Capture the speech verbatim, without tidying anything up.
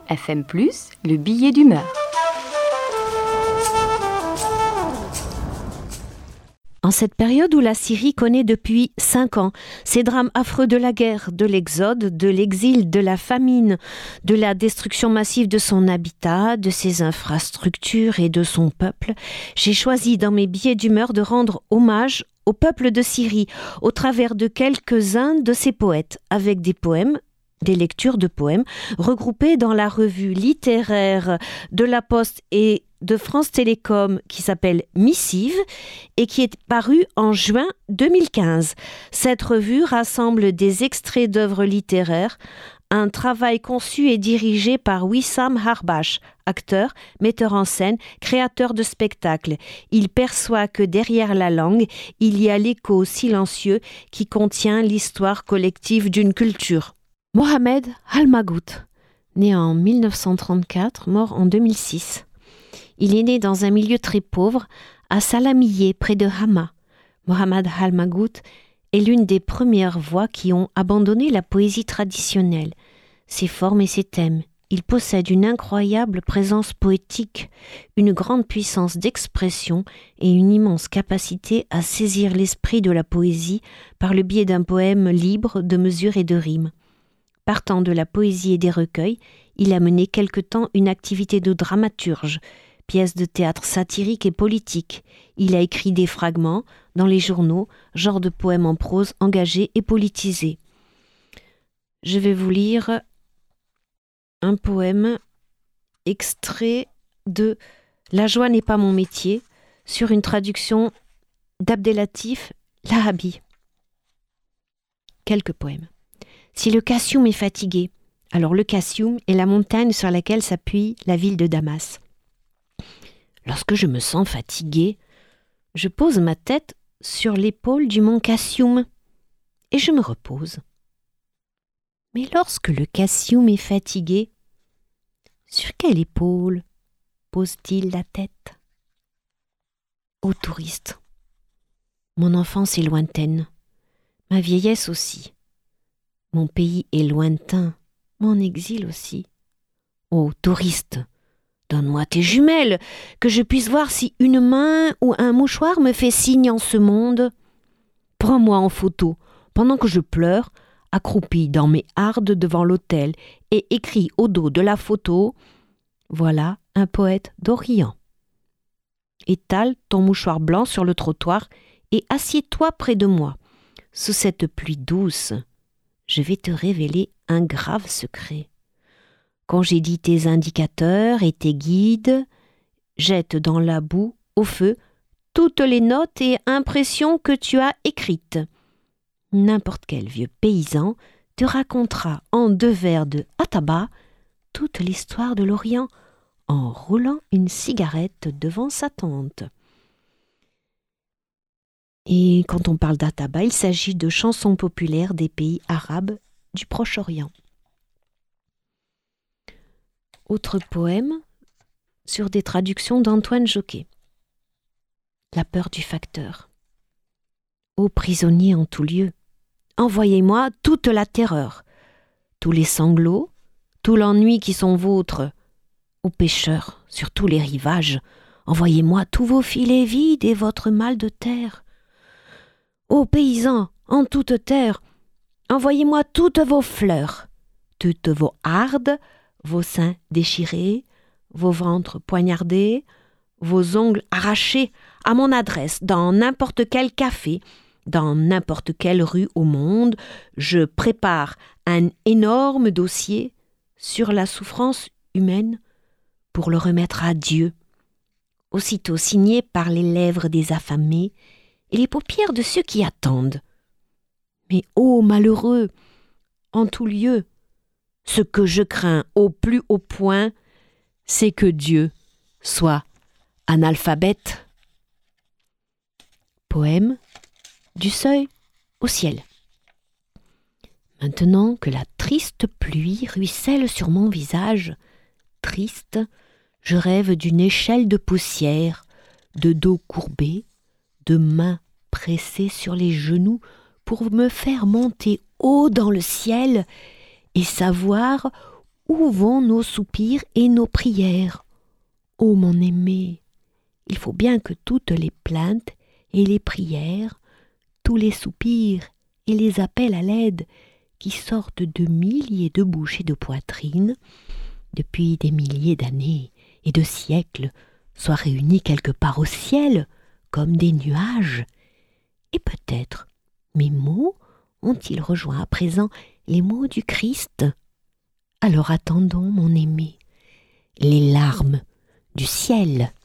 F M plus, le billet d'humeur. En cette période où la Syrie connaît depuis cinq ans ces drames affreux de la guerre, de l'exode, de l'exil, de la famine, de la destruction massive de son habitat, de ses infrastructures et de son peuple, j'ai choisi dans mes billets d'humeur de rendre hommage au peuple de Syrie au travers de quelques-uns de ses poètes, avec des poèmes, des lectures de poèmes regroupés dans la revue littéraire de La Poste et de France Télécom qui s'appelle Missive et qui est parue en juin deux mille quinze. Cette revue rassemble des extraits d'œuvres littéraires, un travail conçu et dirigé par Wissam Harbash, acteur, metteur en scène, créateur de spectacles. Il perçoit que derrière la langue, il y a l'écho silencieux qui contient l'histoire collective d'une culture. Mohamed Halmagout, né en mille neuf cent trente-quatre, mort en deux mille six. Il est né dans un milieu très pauvre, à Salamiyé, près de Hama. Mohamed Halmagout est l'une des premières voix qui ont abandonné la poésie traditionnelle, ses formes et ses thèmes. Il possède une incroyable présence poétique, une grande puissance d'expression et une immense capacité à saisir l'esprit de la poésie par le biais d'un poème libre de mesures et de rimes. Partant de la poésie et des recueils, il a mené quelque temps une activité de dramaturge, pièces de théâtre satiriques et politiques. Il a écrit des fragments dans les journaux, genre de poèmes en prose engagés et politisés. Je vais vous lire un poème extrait de « La joie n'est pas mon métier » sur une traduction d'Abdelatif Lahabi. Quelques poèmes. Si le Kassioum est fatigué, alors le Kassioum est la montagne sur laquelle s'appuie la ville de Damas. Lorsque je me sens fatigué, je pose ma tête sur l'épaule du mont Kassioum et je me repose. Mais lorsque le Kassioum est fatigué, sur quelle épaule pose-t-il la tête? Ô touriste, mon enfance est lointaine, ma vieillesse aussi. Mon pays est lointain, mon exil aussi. Ô touriste, donne-moi tes jumelles, que je puisse voir si une main ou un mouchoir me fait signe en ce monde. Prends-moi en photo, pendant que je pleure, accroupi dans mes hardes devant l'autel, et écris au dos de la photo « Voilà un poète d'Orient ». Étale ton mouchoir blanc sur le trottoir et assieds-toi près de moi. Sous cette pluie douce, je vais te révéler un grave secret. Congédie tes indicateurs et tes guides, jette dans la boue, au feu, toutes les notes et impressions que tu as écrites. N'importe quel vieux paysan te racontera en deux vers de Ataba toute l'histoire de l'Orient en roulant une cigarette devant sa tente. Et quand on parle d'Ataba, il s'agit de chansons populaires des pays arabes du Proche-Orient. Autre poème sur des traductions d'Antoine Jocquet. La peur du facteur. Ô prisonniers en tout lieu, envoyez-moi toute la terreur, tous les sanglots, tout l'ennui qui sont vôtres. Ô pêcheurs sur tous les rivages, envoyez-moi tous vos filets vides et votre mal de terre. Ô paysans, en toute terre, envoyez-moi toutes vos fleurs, toutes vos hardes, vos seins déchirés, vos ventres poignardés, vos ongles arrachés à mon adresse dans n'importe quel café, dans n'importe quelle rue au monde. Je prépare un énorme dossier sur la souffrance humaine pour le remettre à Dieu, aussitôt signé par les lèvres des affamés et les paupières de ceux qui attendent. Mais ô malheureux, en tout lieu, ce que je crains au plus haut point, c'est que Dieu soit analphabète. Poème du seuil au ciel. Maintenant que la triste pluie ruisselle sur mon visage, triste, je rêve d'une échelle de poussière, de dos courbé, de mains pressées sur les genoux pour me faire monter haut dans le ciel et savoir Où vont nos soupirs et nos prières? Ô mon aimé, il faut bien que toutes les plaintes et les prières, tous les soupirs et les appels à l'aide qui sortent de milliers de bouches et de poitrines, depuis des milliers d'années et de siècles, soient réunis quelque part au ciel, comme des nuages. Et peut-être mes mots ont-ils rejoint à présent les mots du Christ? Alors attendons, mon aimé, les larmes du ciel.